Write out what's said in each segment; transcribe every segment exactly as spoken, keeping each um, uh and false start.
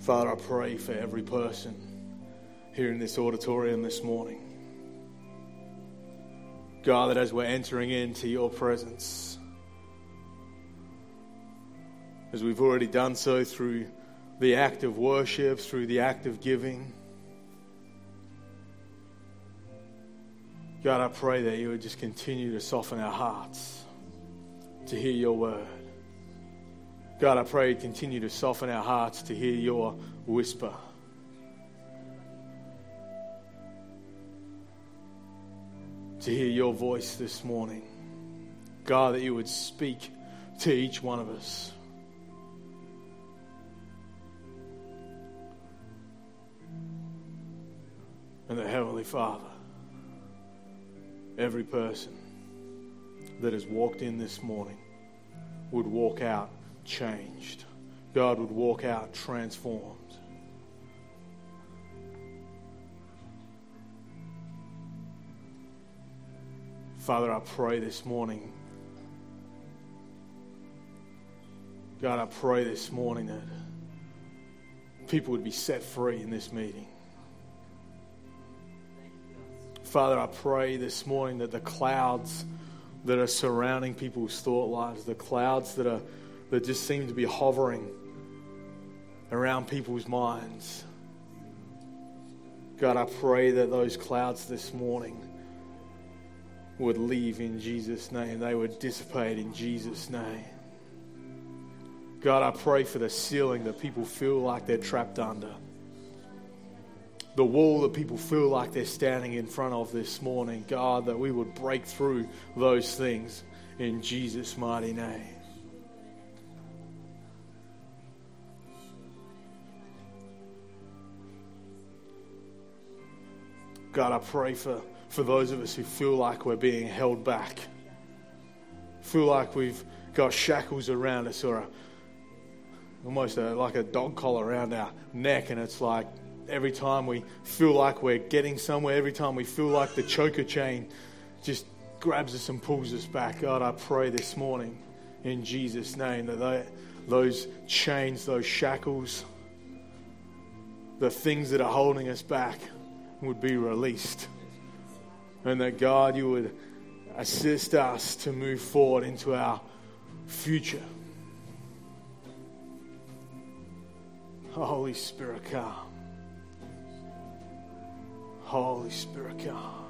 Father, I pray for every person here in this auditorium this morning. God, that as we're entering into your presence, as we've already done so through the act of worship, through the act of giving, God, I pray that you would just continue to soften our hearts to hear your word. God, I pray you'd continue to soften our hearts to hear your whisper. To hear your voice this morning. God, that you would speak to each one of us. And the Heavenly Father, every person that has walked in this morning would walk out changed. God would walk out transformed. Father, I pray this morning, God, I pray this morning that people would be set free in this meeting. Father, I pray this morning that the clouds that are surrounding people's thought lives, the clouds that are that just seem to be hovering around people's minds, God, I pray that those clouds this morning would leave in Jesus' name. They would dissipate in Jesus' name. God, I pray for the ceiling that people feel like they're trapped under. The wall that people feel like they're standing in front of this morning. God, that we would break through those things in Jesus' mighty name. God, I pray for, for those of us who feel like we're being held back. Feel like we've got shackles around us or a, almost a, like a dog collar around our neck, and it's like every time we feel like we're getting somewhere, every time we feel like the choker chain just grabs us and pulls us back. God, I pray this morning in Jesus' name that they, those chains, those shackles, the things that are holding us back would be released. And that, God, you would assist us to move forward into our future. Holy Spirit, come. Holy Spirit, come.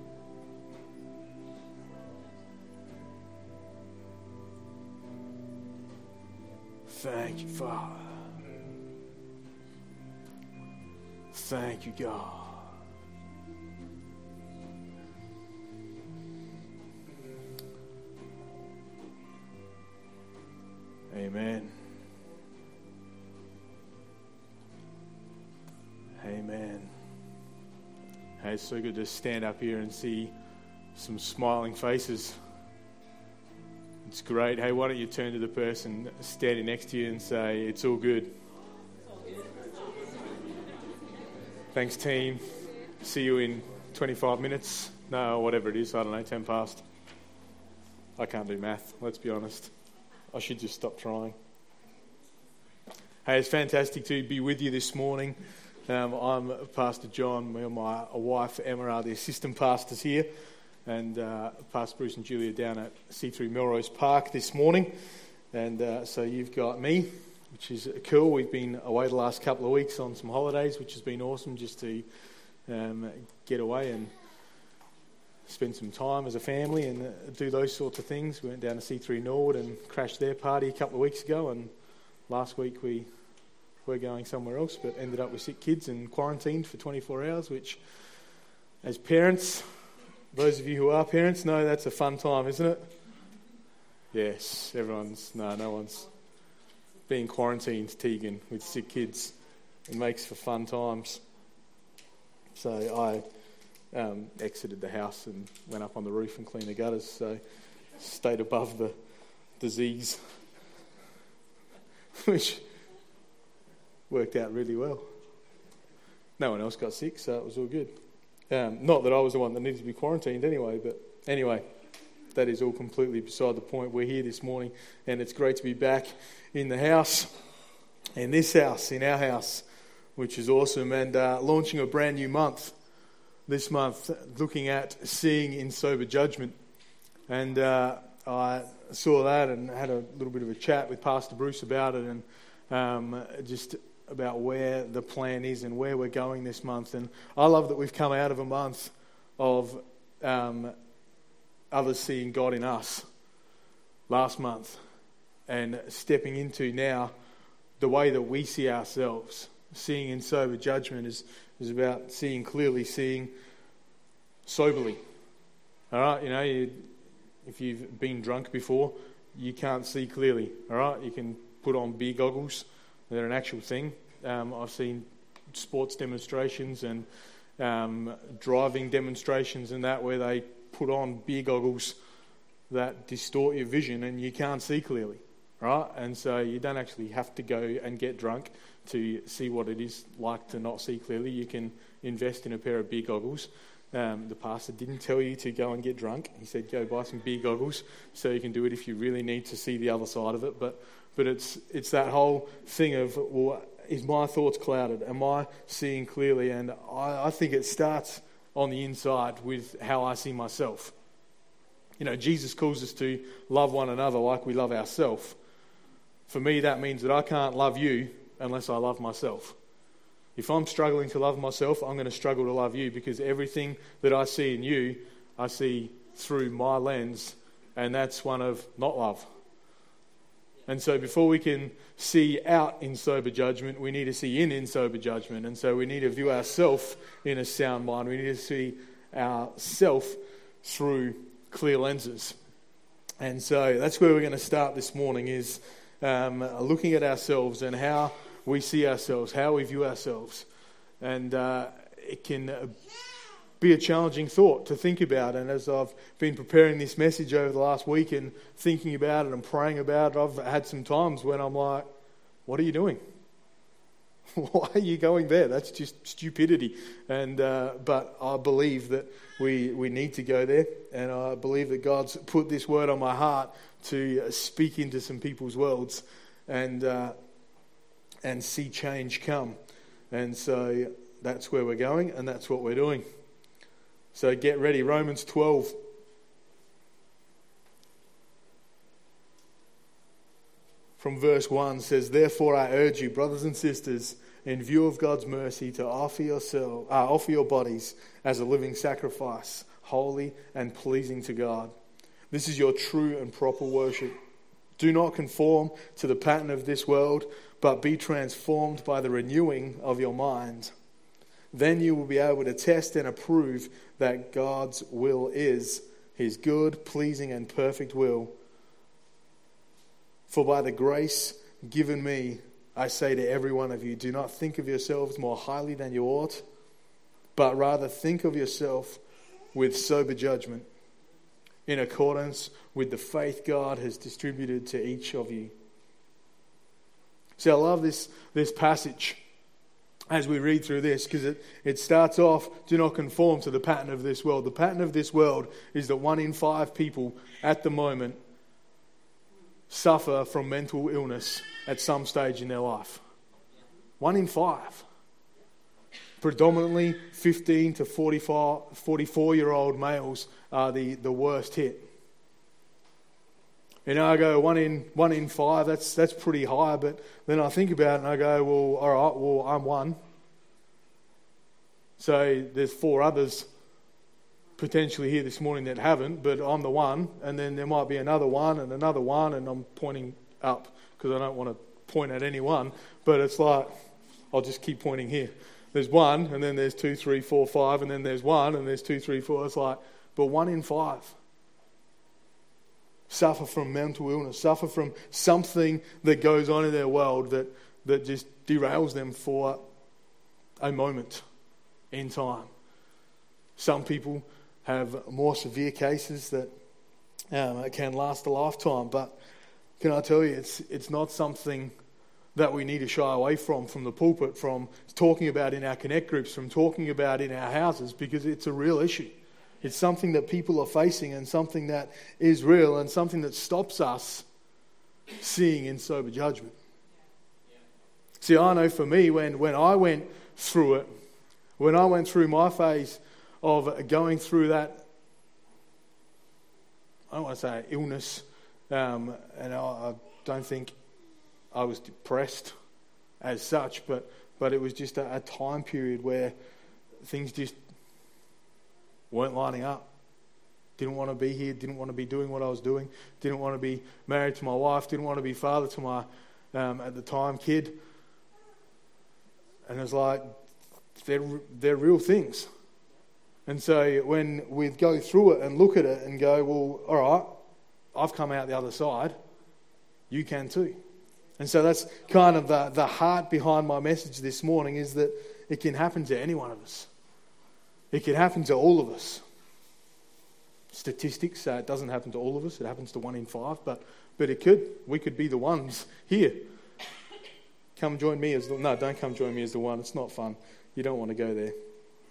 Thank you, Father. Thank you, God. Amen. Amen. Hey, it's so good to stand up here and see some smiling faces. It's great. Hey, why don't you turn to the person standing next to you and say, it's all good. Thanks, team. See you in twenty-five minutes. No, whatever it is. I don't know, ten past. I can't do math, let's be honest. I should just stop trying. Hey, it's fantastic to be with you this morning. Um, I'm Pastor John. Me and my wife Emma are the assistant pastors here, and uh, Pastor Bruce and Julia down at C three Melrose Park this morning. And uh, so you've got me, which is cool. We've been away the last couple of weeks on some holidays, which has been awesome just to um, get away and spend some time as a family and uh, do those sorts of things. We went down to C three Norwood and crashed their party a couple of weeks ago, and last week we were going somewhere else, but ended up with sick kids and quarantined for twenty-four hours, which, as parents, those of you who are parents know that's a fun time, isn't it? Yes, everyone's, no, no one's being quarantined, Tegan, with sick kids. It makes for fun times. So I Um, exited the house and went up on the roof and cleaned the gutters, so stayed above the disease, which worked out really well. No one else got sick, so it was all good. Um, not that I was the one that needed to be quarantined anyway, but anyway, that is all completely beside the point. We're here this morning, and it's great to be back in the house, in this house, in our house, which is awesome, and uh, launching a brand new month this month, looking at seeing in sober judgment. And uh, I saw that and had a little bit of a chat with Pastor Bruce about it, and um, just about where the plan is and where we're going this month. And I love that we've come out of a month of um, others seeing God in us last month, and stepping into now the way that we see ourselves. Seeing in sober judgment is, is about seeing clearly, seeing soberly. All right, you know, you, if you've been drunk before, you can't see clearly. All right, you can put on beer goggles. They're an actual thing. Um, I've seen sports demonstrations and um, driving demonstrations and that, where they put on beer goggles that distort your vision and you can't see clearly, right? And so you don't actually have to go and get drunk to see what it is like to not see clearly. You can invest in a pair of beer goggles. Um, the pastor didn't tell you to go and get drunk. He said go buy some beer goggles so you can do it if you really need to see the other side of it. But but it's it's that whole thing of, well, is my thoughts clouded? Am I seeing clearly? And I, I think it starts on the inside with how I see myself. You know, Jesus calls us to love one another like we love ourselves. For me, that means that I can't love you unless I love myself. If I'm struggling to love myself, I'm going to struggle to love you, because everything that I see in you, I see through my lens, and that's one of not love. And so before we can see out in sober judgment, we need to see in in sober judgment. And so we need to view ourselves in a sound mind. We need to see ourself through clear lenses. And so that's where we're going to start this morning, is um, looking at ourselves and how we see ourselves, how we view ourselves. And uh, it can be a challenging thought to think about. And as I've been preparing this message over the last week and thinking about it and praying about it, I've had some times when I'm like, what are you doing? Why are you going there? That's just stupidity. And uh, but I believe that we, we need to go there. And I believe that God's put this word on my heart to speak into some people's worlds and uh, and see change come. And so that's where we're going, and that's what we're doing. So get ready. Romans twelve. From verse one says, "Therefore I urge you, brothers and sisters, in view of God's mercy, to offer yourself, uh, offer your bodies as a living sacrifice, holy and pleasing to God. This is your true and proper worship. Do not conform to the pattern of this world, but be transformed by the renewing of your mind. Then you will be able to test and approve that God's will is his good, pleasing, and perfect will. For by the grace given me, I say to every one of you, do not think of yourselves more highly than you ought, but rather think of yourself with sober judgment, in accordance with the faith God has distributed to each of you." See, I love this, this passage as we read through this, because it, it starts off, do not conform to the pattern of this world. The pattern of this world is that one in five people at the moment suffer from mental illness at some stage in their life. One in five. Predominantly fifteen to forty-four year old males are the, the worst hit. You know, I go one in one in five, that's that's pretty high, but then I think about it and I go, well, all right, well, I'm one. So there's four others potentially here this morning that haven't, but I'm the one, and then there might be another one and another one, and I'm pointing up because I don't want to point at any one, but it's like, I'll just keep pointing here. There's one, and then there's two, three, four, five, and then there's one, and there's two, three, four. It's like, but one in five suffer from mental illness, suffer from something that goes on in their world that, that just derails them for a moment in time. Some people have more severe cases that um, can last a lifetime, but can I tell you, it's it's not something that we need to shy away from, from the pulpit, from talking about in our connect groups, from talking about in our houses, because it's a real issue. It's something that people are facing, and something that is real, and something that stops us seeing in sober judgment. See, I know for me, when, when I went through it, when I went through my phase of going through that, I don't want to say illness, um, and I, I don't think I was depressed as such, but, but it was just a, a time period where things just weren't lining up. Didn't want to be here, didn't want to be doing what I was doing, didn't want to be married to my wife, didn't want to be father to my, um, at the time, kid. And it's like, they're, they're real things. And so when we go through it and look at it and go, well, all right, I've come out the other side, you can too. And so that's kind of the, the heart behind my message this morning, is that it can happen to any one of us. It can happen to all of us. Statistics say it doesn't happen to all of us, it happens to one in five, but, but it could. We could be the ones here. Come join me as the... No, don't come join me as the one. It's not fun. You don't want to go there.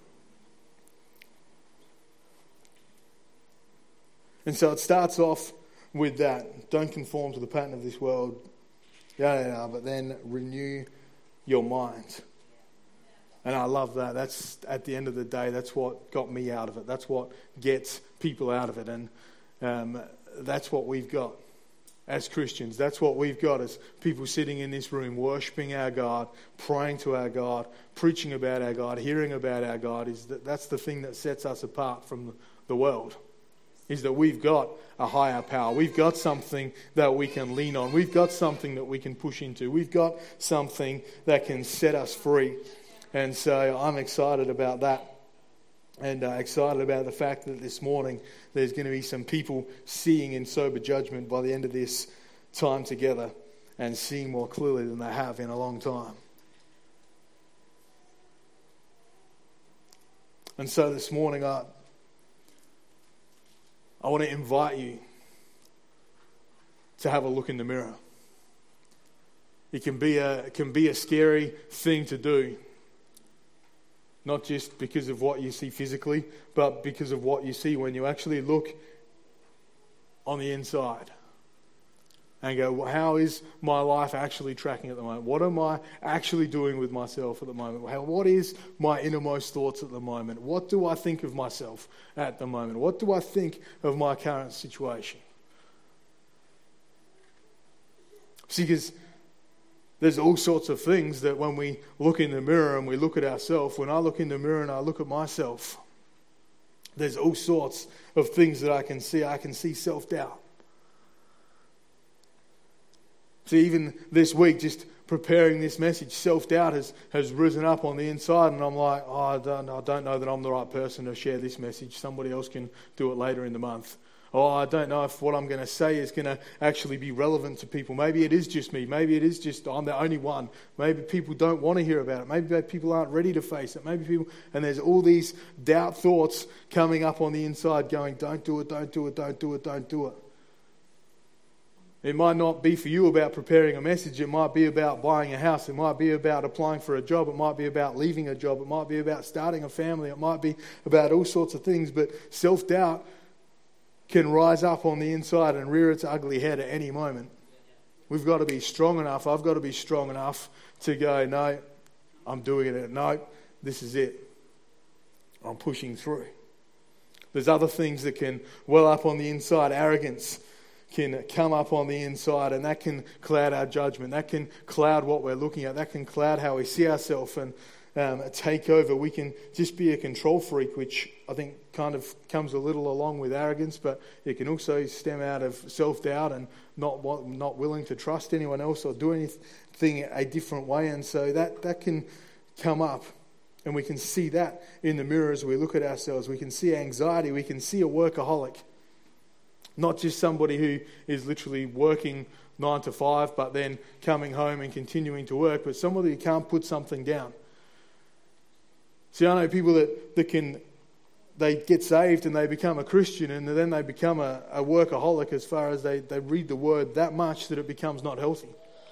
And so it starts off with that. Don't conform to the pattern of this world. Yeah, yeah, yeah, but then renew your mind. And I love that. That's, at the end of the day, that's what got me out of it. That's what gets people out of it. And um, that's what we've got as Christians. That's what we've got as people sitting in this room, worshipping our God, praying to our God, preaching about our God, hearing about our God. Is that that's the thing that sets us apart from the world. Is that we've got a higher power. We've got something that we can lean on. We've got something that we can push into. We've got something that can set us free. And so I'm excited about that, and uh, excited about the fact that this morning there's going to be some people seeing in sober judgment by the end of this time together, and seeing more clearly than they have in a long time. And so this morning I, I want to invite you to have a look in the mirror. It can be a, it can be a scary thing to do. Not just because of what you see physically, but because of what you see when you actually look on the inside and go, well, how is my life actually tracking at the moment? What am I actually doing with myself at the moment? How, what is my innermost thoughts at the moment? What do I think of myself at the moment? What do I think of my current situation? See, because there's all sorts of things that when we look in the mirror and we look at ourselves, when I look in the mirror and I look at myself, there's all sorts of things that I can see. I can see self-doubt. See, even this week, just preparing this message, self-doubt has, has risen up on the inside, and I'm like, oh, I don't, I don't know that I'm the right person to share this message. Somebody else can do it later in the month. Oh, I don't know if what I'm going to say is going to actually be relevant to people. Maybe it is just me. Maybe it is just I'm the only one. Maybe people don't want to hear about it. Maybe people aren't ready to face it. Maybe people... And there's all these doubt thoughts coming up on the inside going, don't do it, don't do it, don't do it, don't do it. It might not be for you about preparing a message. It might be about buying a house. It might be about applying for a job. It might be about leaving a job. It might be about starting a family. It might be about all sorts of things. But self-doubt can rise up on the inside and rear its ugly head at any moment. We've got to be strong enough. I've got to be strong enough to go, no, I'm doing it. No, this is it. I'm pushing through. There's other things that can well up on the inside. Arrogance can come up on the inside, and that can cloud our judgment. That can cloud what we're looking at. That can cloud how we see ourselves and um, take over. We can just be a control freak, which I think kind of comes a little along with arrogance, but it can also stem out of self-doubt and not not willing to trust anyone else or do anything a different way. And so that, that can come up, and we can see that in the mirror as we look at ourselves. We can see anxiety. We can see a workaholic. Not just somebody who is literally working nine to five, but then coming home and continuing to work, but somebody who can't put something down. See, I know people that, that can... They get saved and they become a Christian, and then they become a, a workaholic as far as they, they read the word that much that it becomes not healthy.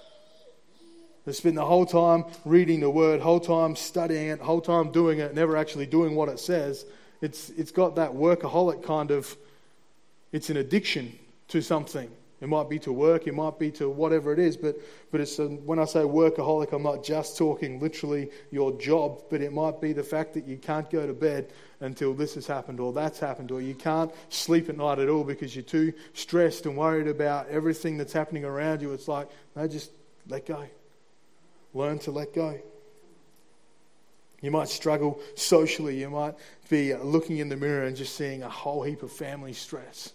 They spend the whole time reading the word, whole time studying it, whole time doing it, never actually doing what it says. It's It's got that workaholic kind of, it's an addiction to something. It might be to work, it might be to whatever it is, but but it's a, when I say workaholic, I'm not just talking literally your job, but it might be the fact that you can't go to bed until this has happened or that's happened, or you can't sleep at night at all because you're too stressed and worried about everything that's happening around you. It's like, no, just let go. Learn to let go. You might struggle socially. You might be looking in the mirror and just seeing a whole heap of family stress.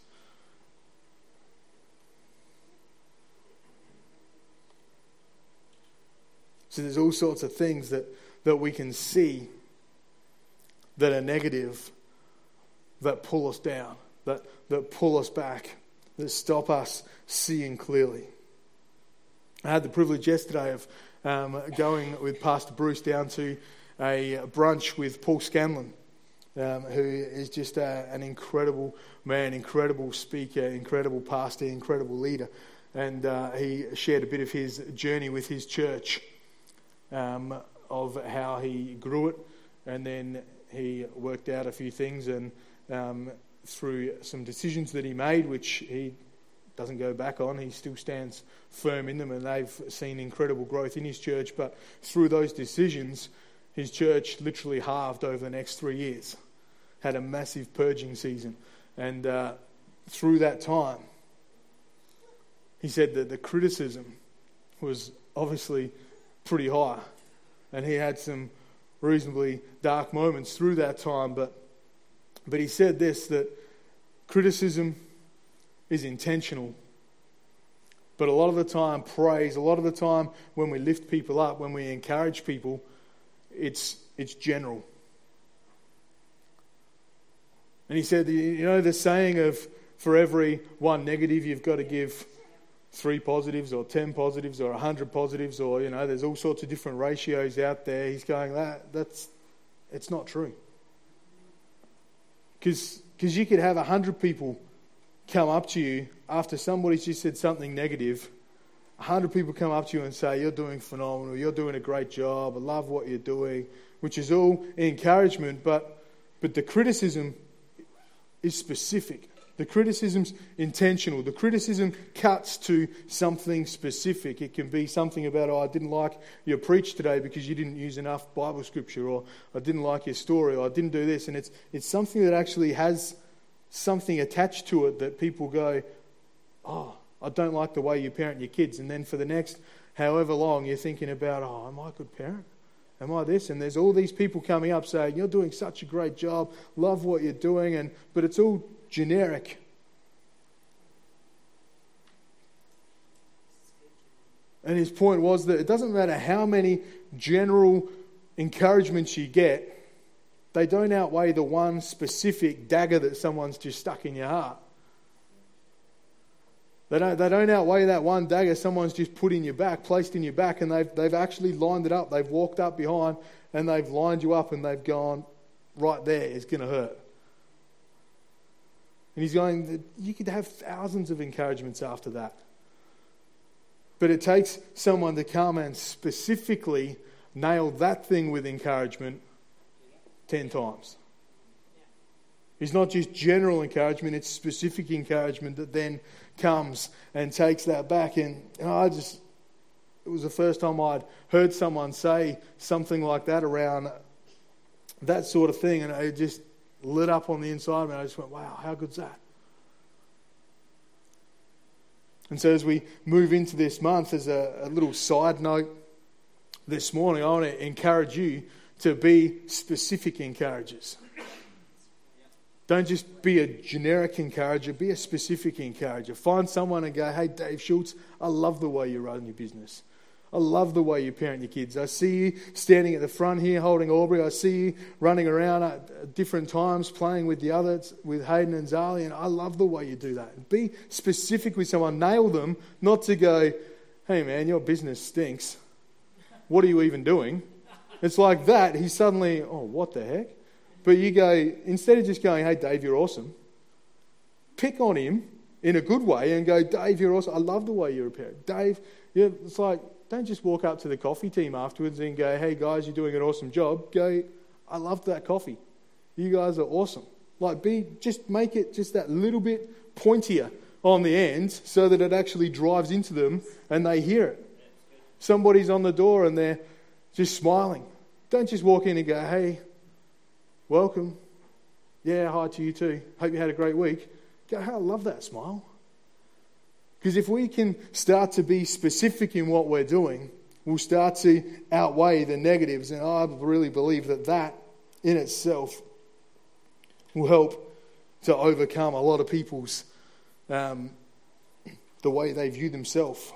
So there's all sorts of things that, that we can see that are negative, that pull us down, that, that pull us back, that stop us seeing clearly. I had the privilege yesterday of um, going with Pastor Bruce down to a brunch with Paul Scanlon, um, who is just a, an incredible man, incredible speaker, incredible pastor, incredible leader. And uh, he shared a bit of his journey with his church. Um, of how he grew it, and then he worked out a few things, and um, through some decisions that he made, which he doesn't go back on, he still stands firm in them, and they've seen incredible growth in his church. But through those decisions, his church literally halved over the next three years, had a massive purging season, and uh, through that time, he said that the criticism was obviously pretty high, and he had some reasonably dark moments through that time, but but he said this, that criticism is intentional, but a lot of the time praise, a lot of the time when we lift people up, when we encourage people, it's it's general. And he said, you know the saying of for every one negative you've got to give three positives or ten positives or a hundred positives, or, you know, there's all sorts of different ratios out there. He's going, that that's, it's not true. Because because you could have a hundred people come up to you after somebody's just said something negative. A hundred people come up to you and say, you're doing phenomenal, you're doing a great job, I love what you're doing, which is all encouragement, but but the criticism is specific. The criticism's intentional. The criticism cuts to something specific. It can be something about, oh, I didn't like your preach today because you didn't use enough Bible scripture, or I didn't like your story, or I didn't do this. And it's it's something that actually has something attached to it that people go, oh, I don't like the way you parent your kids. And then for the next however long, you're thinking about, oh, am I a good parent? Am I this? And there's all these people coming up saying, you're doing such a great job, love what you're doing, and but it's all generic. And his point was that it doesn't matter how many general encouragements you get, they don't outweigh the one specific dagger that someone's just stuck in your heart. They don't, they don't outweigh that one dagger someone's just put in your back, placed in your back, and they've, they've actually lined it up. They've walked up behind and they've lined you up and they've gone, right there, it's going to hurt. And he's going, you could have thousands of encouragements after that. But it takes someone to come and specifically nail that thing with encouragement ten times. It's not just general encouragement, it's specific encouragement that then comes and takes that back. And you know, I just, it was the first time I'd heard someone say something like that around that sort of thing, and it just lit up on the inside of me. I just went, wow, how good's that? And so as we move into this month, as a, a little side note this morning, I want to encourage you to be specific encouragers. Don't just be a generic encourager, be a specific encourager. Find someone and go, hey, Dave Schultz, I love the way you run your business. I love the way you parent your kids. I see you standing at the front here holding Aubrey. I see you running around at different times playing with the others, with Hayden and Zali, and I love the way you do that. Be specific with someone. Nail them, not to go, hey man, your business stinks. What are you even doing? It's like that. He's suddenly, oh, what the heck? But you go, instead of just going, hey Dave, you're awesome, pick on him in a good way and go, Dave, you're awesome. I love the way you're a parent. Dave, yeah, it's like, don't just walk up to the coffee team afterwards and go, hey guys, you're doing an awesome job. Go, I loved that coffee. You guys are awesome. Like, be, just make it just that little bit pointier on the end so that it actually drives into them and they hear it. Somebody's on the door and they're just smiling. Don't just walk in and go, hey, welcome. Yeah, hi to you too. Hope you had a great week. Go, hey, I love that smile. Because if we can start to be specific in what we're doing, we'll start to outweigh the negatives. And I really believe that that in itself will help to overcome a lot of people's, um, the way they view themselves.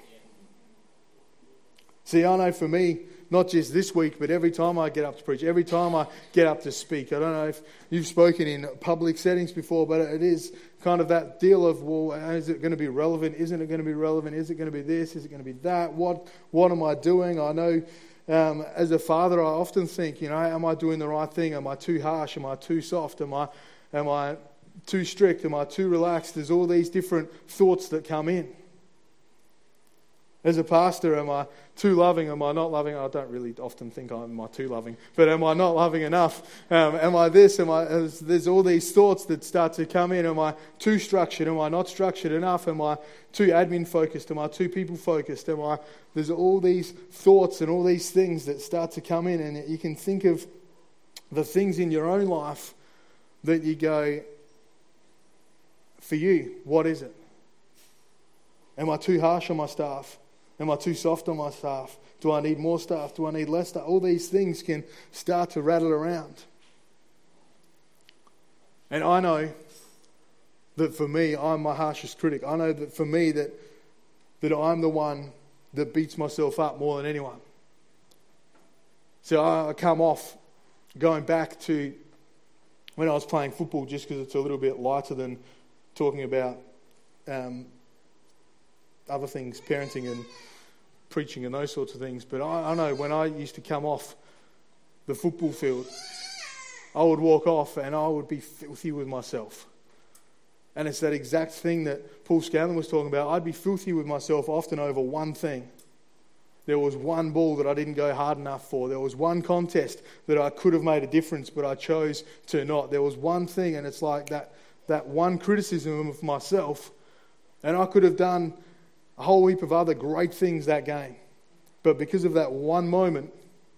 See, I know for me, not just this week, but every time I get up to preach, every time I get up to speak, I don't know if you've spoken in public settings before, but it is kind of that deal of, well, is it going to be relevant? Isn't it going to be relevant? Is it going to be this? Is it going to be that? What What am I doing? I know um, as a father, I often think, you know, am I doing the right thing? Am I too harsh? Am I too soft? Am I, am I too strict? Am I too relaxed? There's all these different thoughts that come in. As a pastor, am I too loving? Am I not loving? I don't really often think I'm am I too loving, but am I not loving enough? Um, am I this? Am I? There's all these thoughts that start to come in. Am I too structured? Am I not structured enough? Am I too admin focused? Am I too people focused? Am I? There's all these thoughts and all these things that start to come in, and you can think of the things in your own life that you go, for you, what is it? Am I too harsh on my staff? Am I too soft on my staff? Do I need more staff? Do I need less staff? All these things can start to rattle around. And I know that for me, I'm my harshest critic. I know that for me, that, that I'm the one that beats myself up more than anyone. So I come off going back to when I was playing football, just because it's a little bit lighter than talking about um, other things, parenting and preaching and those sorts of things. But I, I know when I used to come off the football field, I would walk off and I would be filthy with myself. And it's that exact thing that Paul Scanlon was talking about. I'd be filthy with myself often over one thing. There was one ball that I didn't go hard enough for. There was one contest that I could have made a difference, but I chose to not. There was one thing, and it's like that, that one criticism of myself, and I could have done a whole heap of other great things that game. But because of that one moment,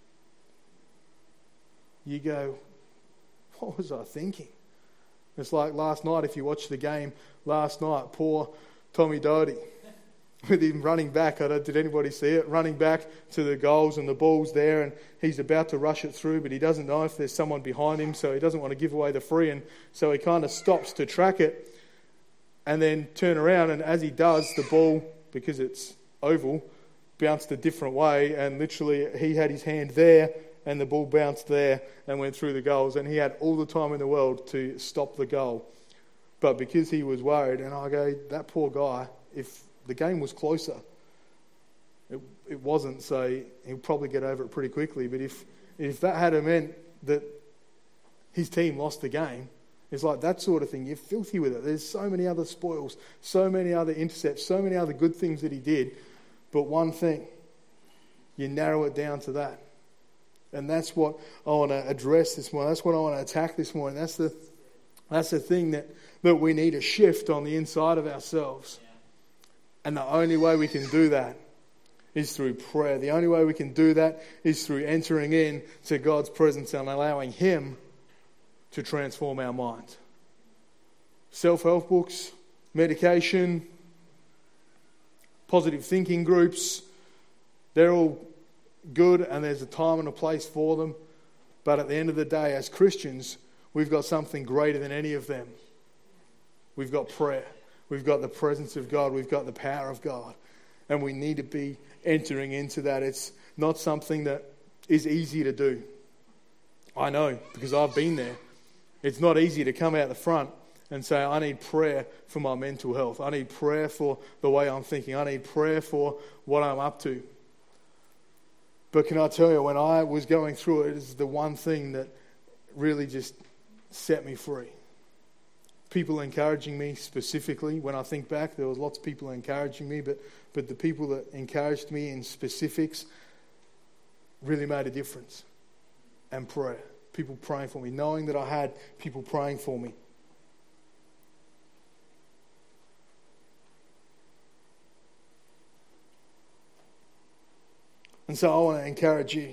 you go, what was I thinking? It's like last night, if you watched the game last night, poor Tommy Doherty, with him running back, I don't, did anybody see it? Running back to the goals and the ball's there and he's about to rush it through, but he doesn't know if there's someone behind him, so he doesn't want to give away the free, and so he kind of stops to track it and then turn around, and as he does, the ball, because it's oval, bounced a different way, and literally he had his hand there and the ball bounced there and went through the goals, and he had all the time in the world to stop the goal. But because he was worried, and I go, that poor guy, if the game was closer, it, it wasn't, so he'll probably get over it pretty quickly. But if, if that had meant that his team lost the game, it's like that sort of thing. You're filthy with it. There's so many other spoils, so many other intercepts, so many other good things that he did. But one thing, you narrow it down to that. And that's what I want to address this morning. That's what I want to attack this morning. That's the that's the thing that, that we need to shift on the inside of ourselves. And the only way we can do that is through prayer. The only way we can do that is through entering in to God's presence and allowing Him to transform our mind. Self-help books, medication, positive thinking groups, they're all good and there's a time and a place for them. But at the end of the day, as Christians, we've got something greater than any of them. We've got prayer. We've got the presence of God. We've got the power of God. And we need to be entering into that. It's not something that is easy to do. I know, because I've been there. It's not easy to come out the front and say, I need prayer for my mental health. I need prayer for the way I'm thinking. I need prayer for what I'm up to. But can I tell you, when I was going through it, it's the one thing that really just set me free. People encouraging me specifically. When I think back, there was lots of people encouraging me, but, but the people that encouraged me in specifics really made a difference. And prayer. People praying for me, knowing that I had people praying for me. And so I want to encourage you.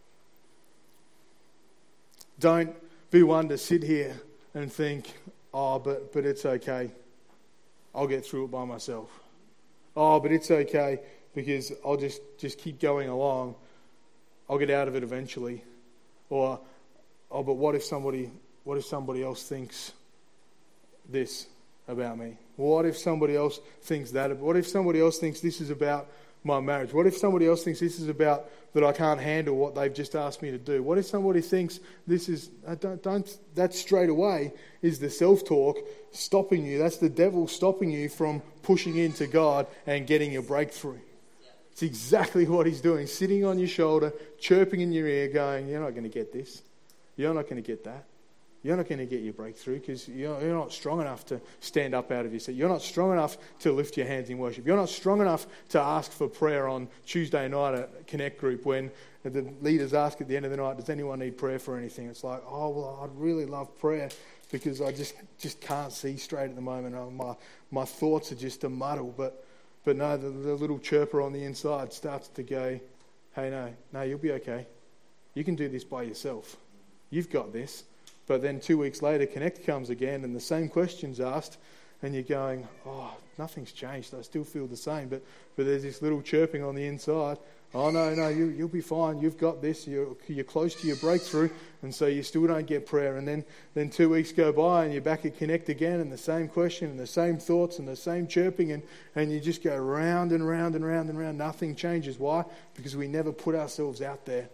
Don't be one to sit here and think, oh, but, but it's okay. I'll get through it by myself. Oh, but it's okay because I'll just, just keep going along. I'll get out of it eventually. Or, oh, but what if somebody, what if somebody else thinks this about me? What if somebody else thinks that? What if somebody else thinks this is about my marriage? What if somebody else thinks this is about that I can't handle what they've just asked me to do? What if somebody thinks this is, I don't, don't, that straight away is the self-talk stopping you. That's the devil stopping you from pushing into God and getting your breakthrough. It's exactly what he's doing, sitting on your shoulder, chirping in your ear, going, you're not going to get this. You're not going to get that. You're not going to get your breakthrough because you're, you're not strong enough to stand up out of your seat. You're not strong enough to lift your hands in worship. You're not strong enough to ask for prayer on Tuesday night at Connect Group when the leaders ask at the end of the night, does anyone need prayer for anything? It's like, oh, well, I'd really love prayer because I just, just can't see straight at the moment. My, my thoughts are just a muddle. But, but no, the, the little chirper on the inside starts to go, hey, no, no, you'll be okay. You can do this by yourself. You've got this. But then two weeks later, Connect comes again and the same question's asked and you're going, oh, nothing's changed. I still feel the same. But but there's this little chirping on the inside. Oh, no, no, you, you'll be fine. You've got this. You're, you're close to your breakthrough. And so you still don't get prayer. And then, then two weeks go by and you're back at Connect again and the same question and the same thoughts and the same chirping. And, and you just go round and round and round and round. Nothing changes. Why? Because we never put ourselves out there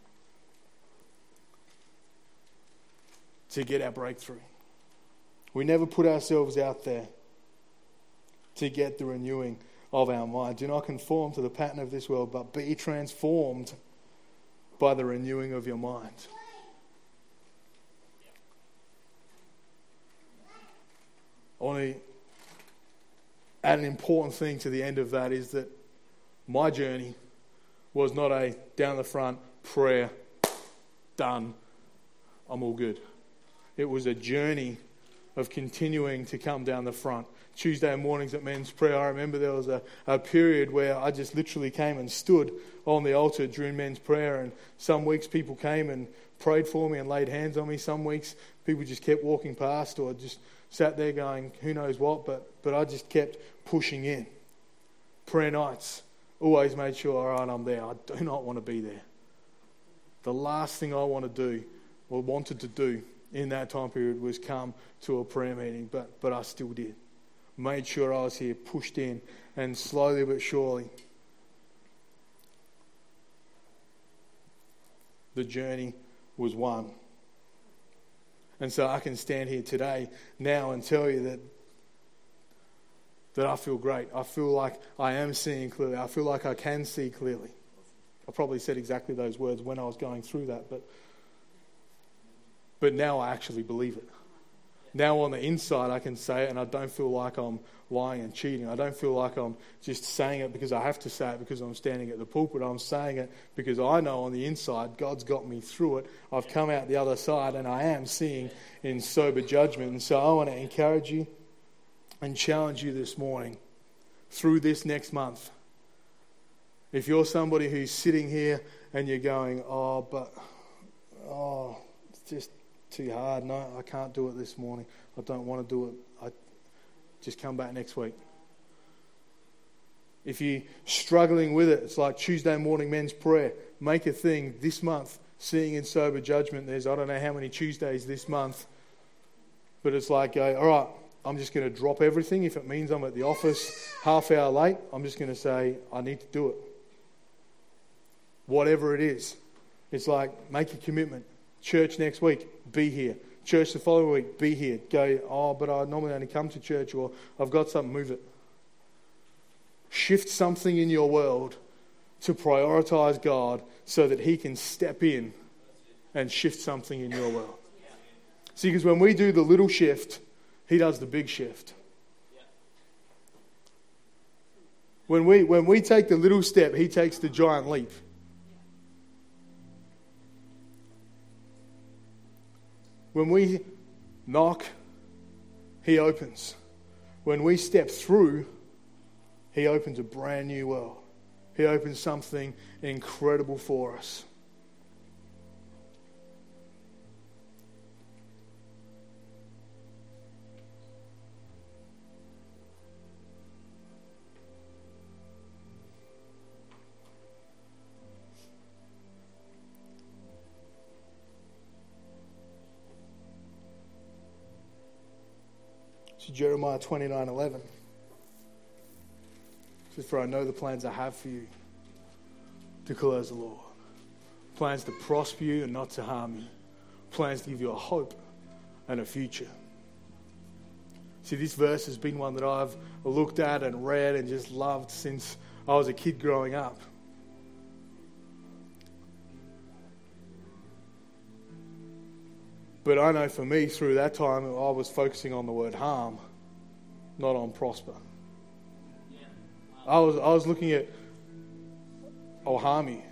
to get our breakthrough. We never put ourselves out there to get the renewing of our mind. Do not conform to the pattern of this world, but be transformed by the renewing of your mind. I want to add an important thing to the end of that is that my journey was not a down the front prayer, done, I'm all good. It was a journey of continuing to come down the front. Tuesday mornings at men's prayer, I remember there was a, a period where I just literally came and stood on the altar during men's prayer, and some weeks people came and prayed for me and laid hands on me. Some weeks people just kept walking past or just sat there going, who knows what, but, but I just kept pushing in. Prayer nights, always made sure, all right, I'm there. I do not want to be there. The last thing I want to do or wanted to do in that time period was come to a prayer meeting, but but I still did. Made sure I was here, pushed in, and slowly but surely, the journey was won. And so I can stand here today now and tell you that that I feel great. I feel like I am seeing clearly. I feel like I can see clearly. I probably said exactly those words when I was going through that, but But now I actually believe it. Now on the inside I can say it and I don't feel like I'm lying and cheating. I don't feel like I'm just saying it because I have to say it because I'm standing at the pulpit. I'm saying it because I know on the inside God's got me through it. I've come out the other side and I am seeing in sober judgment. And so I want to encourage you and challenge you this morning through this next month. If you're somebody who's sitting here and you're going, oh, but, oh, it's just too hard. No, I can't do it this morning. I don't want to do it. I just come back next week. If you're struggling with it, it's like Tuesday morning men's prayer. Make a thing this month, seeing in sober judgment. There's I don't know how many Tuesdays this month, but it's like, go, all right, I'm just going to drop everything. If it means I'm at the office half hour late, I'm just going to say I need to do it. Whatever it is, it's like make a commitment. Church next week, be here. Church the following week, be here. Go, oh, but I normally only come to church, or I've got something, move it. Shift something in your world to prioritize God so that He can step in and shift something in your world. See, because when we do the little shift, He does the big shift. When we when we take the little step, He takes the giant leap. When we knock, He opens. When we step through, He opens a brand new world. He opens something incredible for us. So Jeremiah twenty-nine eleven. It says, "For I know the plans I have for you, declares the Lord. Plans to prosper you and not to harm you. Plans to give you a hope and a future." See, this verse has been one that I've looked at and read and just loved since I was a kid growing up. But I know for me, through that time, I was focusing on the word harm, not on prosper. Yeah. I was I was looking at, I'll harm you.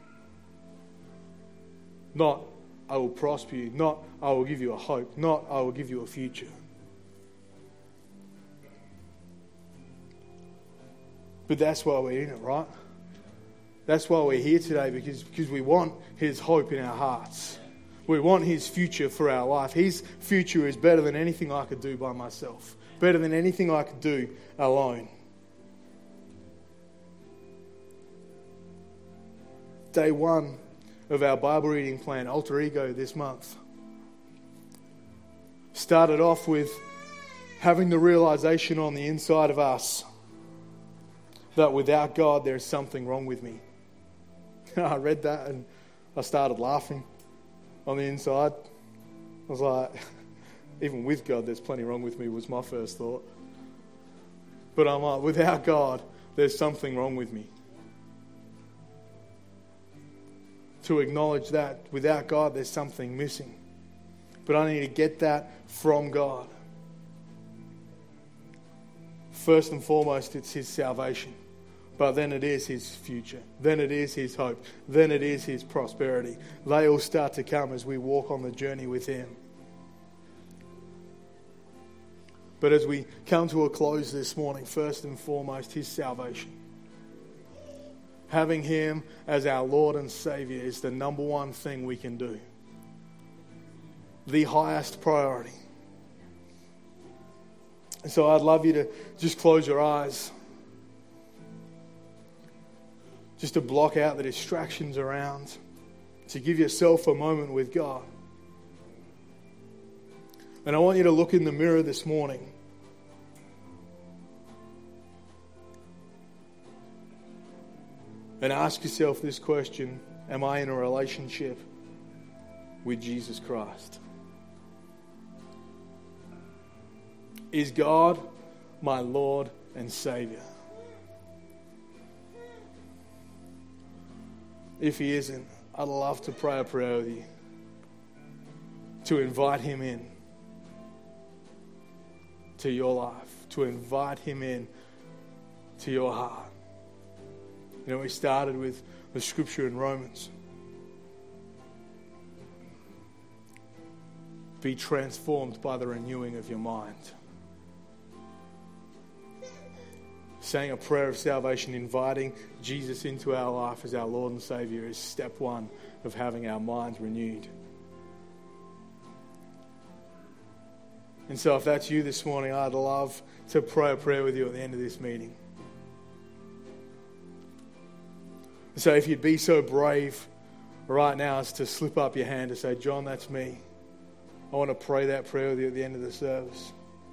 Not, I will prosper you. Not, I will give you a hope. Not, I will give you a future. But that's why we're in it, right? That's why we're here today, because, because we want His hope in our hearts. We want His future for our life. His future is better than anything I could do by myself. Better than anything I could do alone. Day one of our Bible reading plan, Alter Ego, this month, started off with having the realization on the inside of us that without God there is something wrong with me. I read that and I started laughing. On the inside, I was like, even with God, there's plenty wrong with me, was my first thought. But I'm like, without God, there's something wrong with me. To acknowledge that without God, there's something missing. But I need to get that from God. First and foremost, it's His salvation. But then it is His future. Then it is His hope. Then it is His prosperity. They all start to come as we walk on the journey with Him. But as we come to a close this morning, first and foremost, His salvation. Having Him as our Lord and Saviour is the number one thing we can do. The highest priority. And so I'd love you to just close your eyes. Just to block out the distractions around. To give yourself a moment with God. And I want you to look in the mirror this morning. And ask yourself this question: am I in a relationship with Jesus Christ? Is God my Lord and Saviour? If He isn't, I'd love to pray a prayer with you. To invite Him in to your life. To invite Him in to your heart. You know, we started with the scripture in Romans. Be transformed by the renewing of your mind. Saying a prayer of salvation, inviting Jesus into our life as our Lord and Saviour, is step one of having our minds renewed. And so if that's you this morning, I'd love to pray a prayer with you at the end of this meeting. So if you'd be so brave right now as to slip up your hand to say, "John, that's me. I want to pray that prayer with you at the end of the service."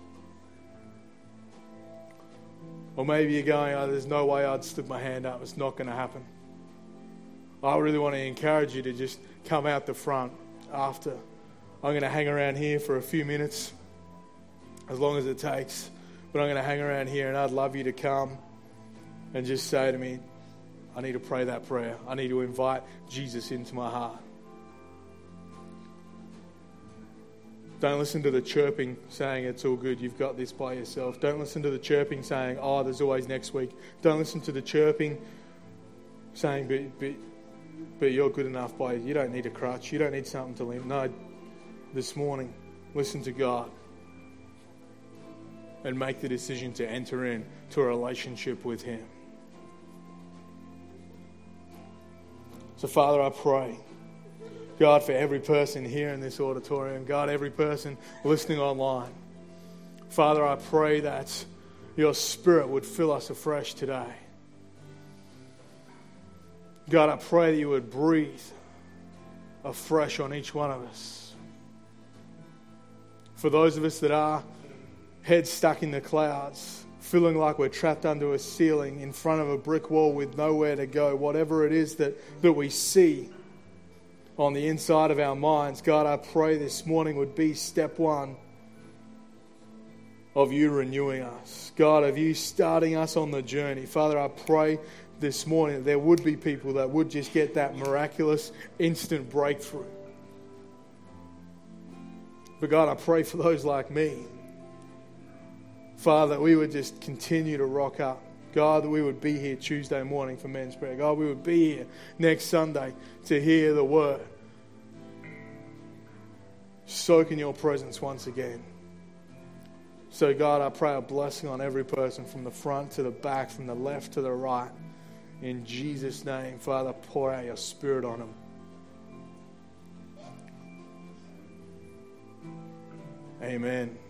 Or maybe you're going, "Oh, there's no way I'd slip my hand up. It's not going to happen." I really want to encourage you to just come out the front after. I'm going to hang around here for a few minutes, as long as it takes. But I'm going to hang around here, and I'd love you to come and just say to me, "I need to pray that prayer. I need to invite Jesus into my heart." Don't listen to the chirping saying it's all good, you've got this by yourself. Don't listen to the chirping saying, "Oh, there's always next week." Don't listen to the chirping saying, but, but, but you're good enough by you. You don't need a crutch. You don't need something to limp. No, this morning, listen to God and make the decision to enter in to a relationship with Him. So, Father, I pray, God, for every person here in this auditorium, God, every person listening online, Father, I pray that your Spirit would fill us afresh today. God, I pray that you would breathe afresh on each one of us. For those of us that are heads stuck in the clouds, feeling like we're trapped under a ceiling in front of a brick wall with nowhere to go, whatever it is that, that we see on the inside of our minds, God, I pray this morning would be step one of you renewing us. God, of you starting us on the journey. Father, I pray this morning that there would be people that would just get that miraculous instant breakthrough. But God, I pray for those like me, Father, that we would just continue to rock up. God, that we would be here Tuesday morning for men's prayer. God, we would be here next Sunday to hear the word. Soak in your presence once again. So God, I pray a blessing on every person from the front to the back, from the left to the right. In Jesus' name, Father, pour out your Spirit on them. Amen.